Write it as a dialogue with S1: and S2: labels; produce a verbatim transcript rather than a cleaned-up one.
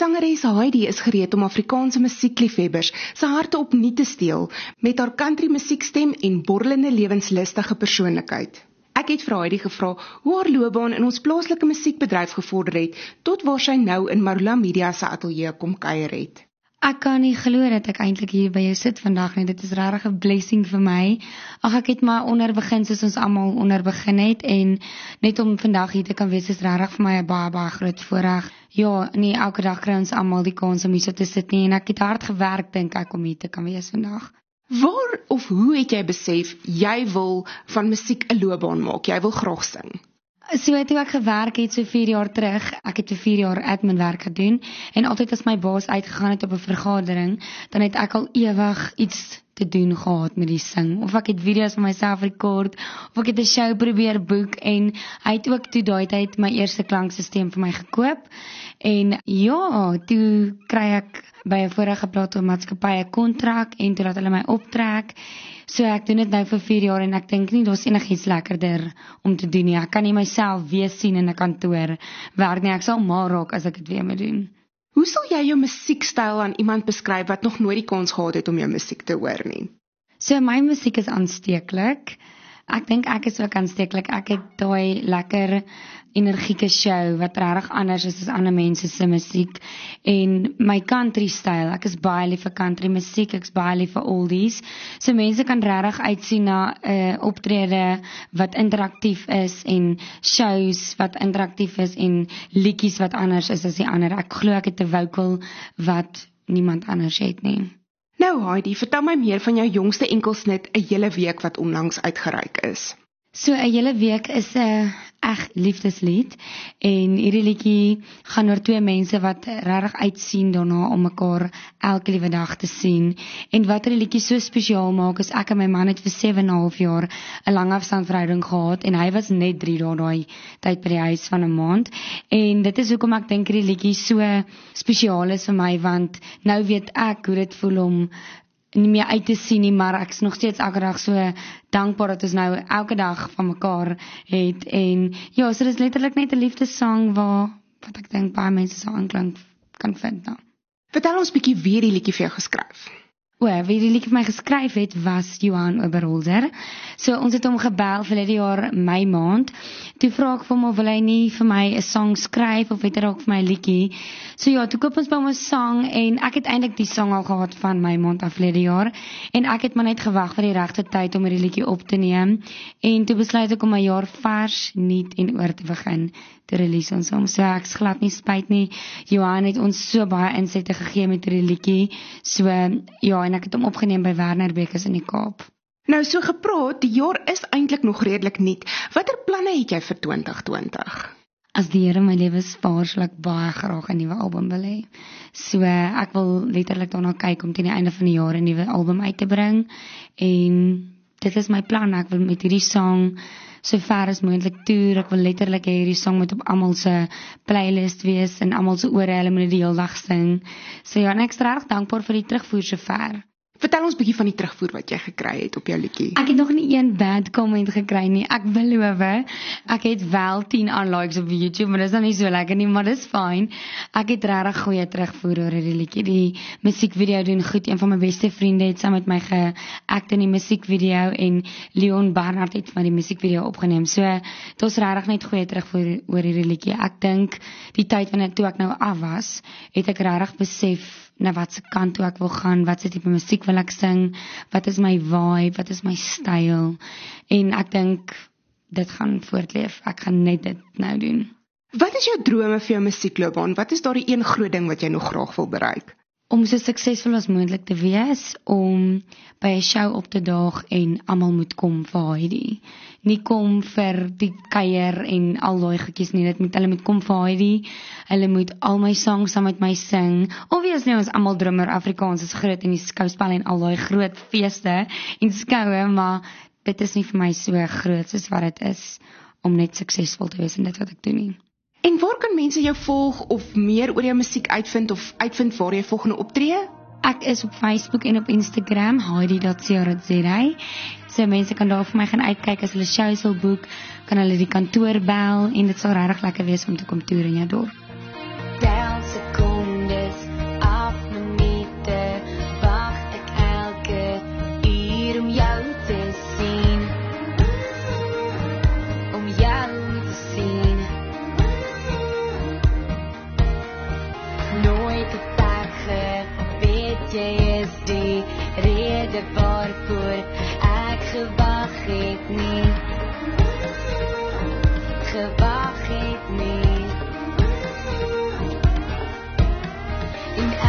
S1: Sangeres Heidi is gereed om Afrikaanse musiekliefhebbers se harte opnuut te steel met haar country musiekstem en borrelende lewenslustige persoonlikheid. Ek het vir Heidi gevra hoe haar loopbaan in ons plaaslike musiekbedryf gevorder het, tot waar sy nou in Marula Media se ateljee kom kuier het.
S2: Ek kan nie glo dat ek eintlik hier by jou sit vandag nie. Dit is regtig 'n blessing vir my. Ag, ek het maar onder begin soos ons almal onder begin het en net om vandag hier te kan wees is regtig vir my 'n baie baie groot voorreg. Ja, nie elke dag kry ons almal die kans om hier so te sit nie en ek het hard gewerk dink ek om hier te kan wees vandag.
S1: Waar of hoe het jy besef jy wil van musiek 'n loopbaan maak? Jy wil graag sing.
S2: So toe ek gewerk het so vier jaar terug, ek het vir vier jaar admin werk gedoen en altyd as my baas uitgegaan het op 'n vergadering, dan het ek al ewig iets te doen gehad met die sing. Of ek het video's van myself rekord, of ek het 'n show probeer boek en hy het ook toe daai tyd my eerste klanksysteem vir my gekoop. En ja, toe kry ek by 'n vorige platenmaatskappy 'n kontrak en toe laat hulle my optrek. So ek doen dit nou vir vier jaar en ek dink nie daar's enigiets lekkerder om te doen nie. Ek kan nie myself weer sien in 'n kantoor werk nie. Ek sal mal raak as ek dit weer moet doen.
S1: Hoe sal jy jou musiekstyl aan iemand beskryf wat nog nooit die kans gehad het om jou musiek te hoor nie?
S2: So my musiek is aansteeklik. Ek dink ek is ook aansteeklik. Ek het daai lekker energieke show wat regtig anders is as ander mense se musiek en my country style. Ek is baie lief vir country musiek, ek is baie lief vir oldies. So mense kan regtig uitsien na 'n uh, optrede wat interaktief is en shows wat interaktief is en liedjies wat anders is as die ander. Ek glo ek het 'n vocal wat niemand anders het nie.
S1: Nou Heidi, vertel my meer van jou jongste enkelsnit 'n hele week wat onlangs uitgereik is.
S2: So 'n hele week is 'n eg liefdeslied en hierdie liedjie gaan oor twee mense wat regtig uitsien daarna om mekaar elke liewe dag te sien. En wat hierdie liedjie so spesiaal maak is ek en my man het vir sewe en 'n half jaar 'n langafstandverhouding gehad en hy was net drie dae daai tyd by die huis van 'n maand. En dit is hoekom ek dink hierdie liedjie so spesiaal is vir my want nou weet ek hoe dit voel om nie meer uit te sien nie, maar ek is nog steeds elke dag so dankbaar dat ons nou elke dag van mekaar het en ja, so dit is letterlik net 'n liefdessang waar wat ek dink baie mense sal aanklank kan vind nou.
S1: Vertel ons bietjie wie die liedjie vir jou geskryf.
S2: O, wie die liedjie vir my geskryf het was Johan Oberholzer. So ons het hom gebel vir die jaar Mei maand. Toe vra ek vir hom of wil hy nie vir my 'n sang skryf of het hy dalk vir my 'n liedjie. So ja, toe koop ons by hom 'n sang en ek het eintlik die sang al gehad van Mei maand af verlede jaar en ek het maar net gewag vir die regte tyd om hierdie liedjie op te neem en toe besluit ek om 'n jaar vars, nuut en oor te begin te release ons hom. So ek glad nie spyt nie. Johan het ons so baie insette gegee met hierdie liedjie. So ja, en ek het hom opgeneem by Werner Bekes in die Kaap.
S1: Nou so gepraat, die jaar is eintlik nog redelik nuut. Watter planne het jy vir twintig twintig?
S2: As die Here my lewe spaar, sal ek baie graag 'n nuwe album wil hê. So ek wil letterlik daarna kyk om teen die einde van die jaar 'n nuwe album uit te bring en dit is my plan. Ek wil met hierdie sang so ver as moontlik toer. Ek wil letterlik hê hierdie sang moet op almal se playlist wees en almal se ore, hulle moet dit die hele dag sing. So ja, en ek is regtig dankbaar vir die terugvoer so ver.
S1: Vertel ons bietjie van die terugvoer wat jy gekry het op jou liedjie.
S2: Ek het nog nie een bad comment gekry nie. Ek beloof. Ek het wel tien unlikes op YouTube, maar dis dan nie so lekker nie, maar dis fyn. Ek het regtig goeie terugvoer oor hierdie liedjie. Die musiekvideo doen goed. Een van my beste vriende het saam met my geact in die musiekvideo en Leon Barnard het van die musiekvideo opgeneem. So dit was regtig net goeie terugvoer oor hierdie liedjie. Ek dink die tyd wanneer toe ek nou af was, het ek regtig besef na wat se kant toe ek wil gaan, wat se tipe musiek wil ek sing, wat is my vibe, wat is my styl, en ek dink, dit gaan voortleef, ek gaan net dit nou doen.
S1: Wat is jou drome vir jou musiekloopbaan? Wat is daar die een groot ding wat jy nog graag wil bereik?
S2: Om so suksesvol as moontlik te wees, om by 'n show op te daag en almal moet kom vir Heidi. Nie kom vir die kuier en al daai goedjies nie, dit moet hulle moet kom vir Heidi. Hulle moet al my songs saam met my sing. Obviously ons almal drummer Afrikaans is groot in die skouspel en al daai groot feeste en skoue, maar dit is nie vir my so groot soos wat dit is om net suksesvol te wees in dit wat ek doen nie.
S1: En waar kan mense jou volg of meer oor jou musiek uitvind of uitvind waar jy volgende optree?
S2: Ek is op Facebook en op Instagram, heidi dot co dot za. So mense kan daar vir my gaan uitkyk as hulle shows wil boek, kan hulle die kantoor bel en dit sal regtig lekker wees om te kom toer in jou dorp.
S3: Down seconde
S2: woorde waarvoor ek gewag het nie, gewag het nie. En